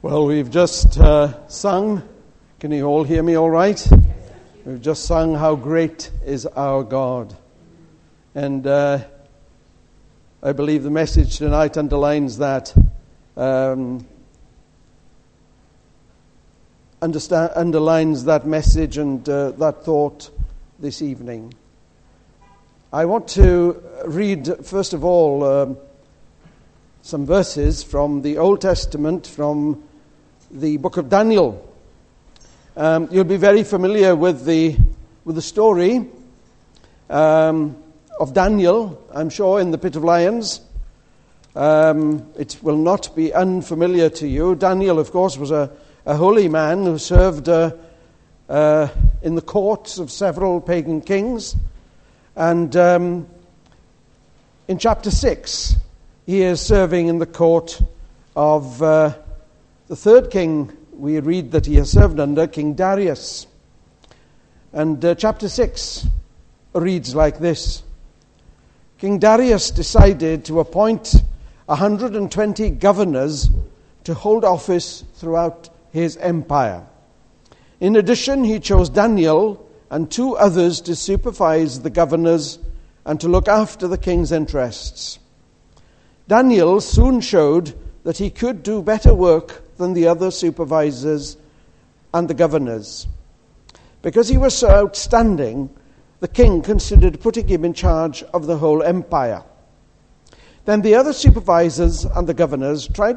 Well, we've just sung. Can you all hear me all right? We've just sung How Great Is Our God. And I believe the message tonight underlines that. Underlines that message and that thought this evening. I want to read, first of all, some verses from the Old Testament, from the book of Daniel. You'll be very familiar with the story of Daniel, I'm sure, in the pit of lions. It will not be unfamiliar to you. Daniel, of course, was a holy man who served in the courts of several pagan kings. And in chapter 6, he is serving in the court of the third king we read that he has served under, King Darius. And chapter 6 reads like this. King Darius decided to appoint 120 governors to hold office throughout his empire. In addition, he chose Daniel and 2 others to supervise the governors and to look after the king's interests. Daniel soon showed that he could do better work than the other supervisors and the governors. Because he was so outstanding, the king considered putting him in charge of the whole empire. Then the other supervisors and the governors tried